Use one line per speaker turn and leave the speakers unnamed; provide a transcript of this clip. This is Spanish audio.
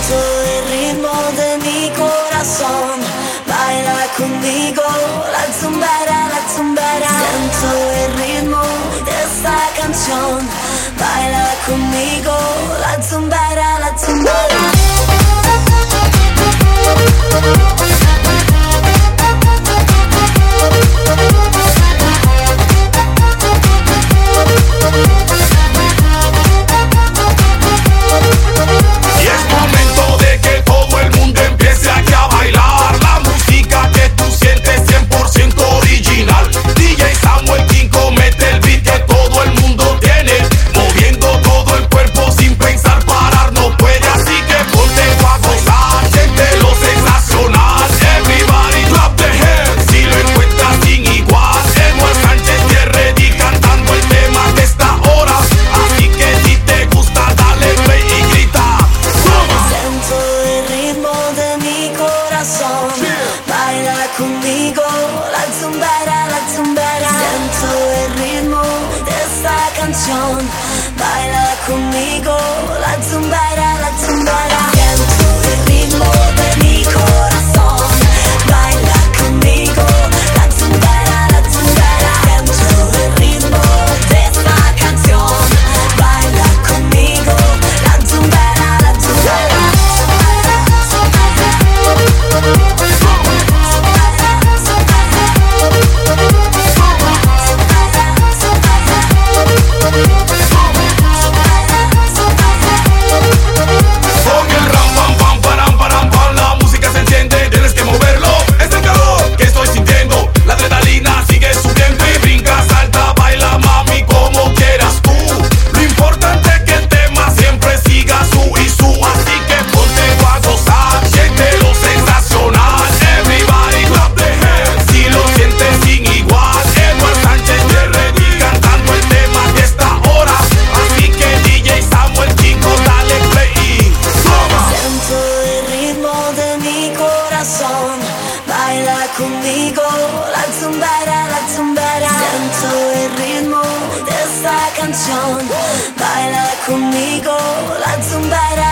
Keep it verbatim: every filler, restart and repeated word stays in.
Siento el ritmo de mi corazón, baila conmigo, la zumbara, la zumbara. Siento el ritmo de esta canción, baila conmigo, la zumbara, la zumbara.
Y es momento de que todo el mundo empiece aquí a bailar la música que tú sientes cien por ciento original. D J Samuel King comete el beat que todo el mundo tiene, moviendo todo el cuerpo sin pensar parar no puede, así que ponte a gozar, siéntelo sensacional. Everybody clap the hands si lo encuentras sin igual. Eduard Sánchez Pierretti cantando el tema que está ahora, así que si te gusta dale play y grita.
Siento el ritmo de mi corazón, baila conmigo, la zumbara, la zumbara. Siento el ritmo de esta canción, baila conmigo, la zumbara, la zumbara. Siento el ritmo de mi corazón, baila conmigo, la zumbara, la zumbara. Siento el ritmo de esta canción, baila conmigo, la zumbara, la zumbara.
Con el ram pam pam param param pam, la música se enciende, tienes que moverlo. Es el calor que estoy sintiendo, la adrenalina sigue subiendo y brinca, salta, baila mami como quieras tú. Lo importante es que el tema siempre siga su y su, así que ponte a gozar, siéntelo sensacional. Everybody clap the hands si lo sientes sin igual. Eduard Sánchez Pierretti cantando el tema que está ahora, así que D J Samuel Chico dale play y toma.
Siento el ritmo de mi corazón, baila conmigo, la zumbara, la zumbara. Siento el ritmo de esta canción, baila conmigo, la zumbara.